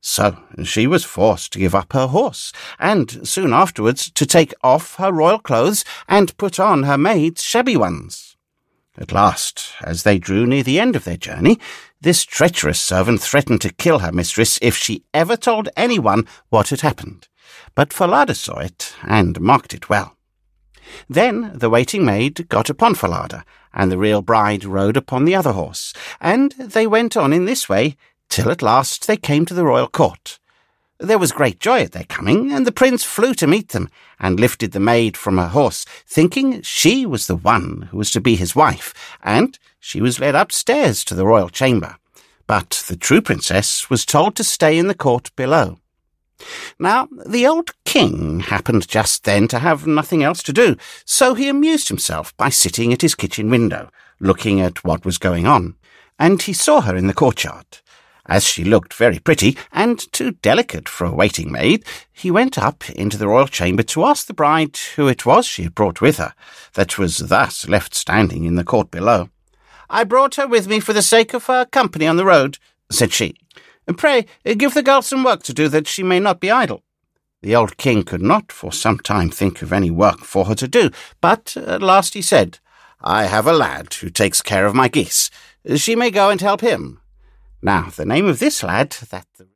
So she was forced to give up her horse, and soon afterwards to take off her royal clothes and put on her maid's shabby ones. At last, as they drew near the end of their journey, this treacherous servant threatened to kill her mistress if she ever told anyone what had happened. But Falada saw it and marked it well. Then the waiting maid got upon Falada, and the real bride rode upon the other horse, and they went on in this way till at last they came to the royal court. There was great joy at their coming, and the prince flew to meet them, and lifted the maid from her horse, thinking she was the one who was to be his wife, and she was led upstairs to the royal chamber. But the true princess was told to stay in the court below. Now, the old king happened just then to have nothing else to do, so he amused himself by sitting at his kitchen window, looking at what was going on, and he saw her in the courtyard. As she looked very pretty, and too delicate for a waiting maid, he went up into the royal chamber to ask the bride who it was she had brought with her, that was thus left standing in the court below. "I brought her with me for the sake of her company on the road," said she. "Pray, give the girl some work to do, that she may not be idle." The old king could not for some time think of any work for her to do, but at last he said, "I have a lad who takes care of my geese. She may go and help him." Now, the name of this lad that the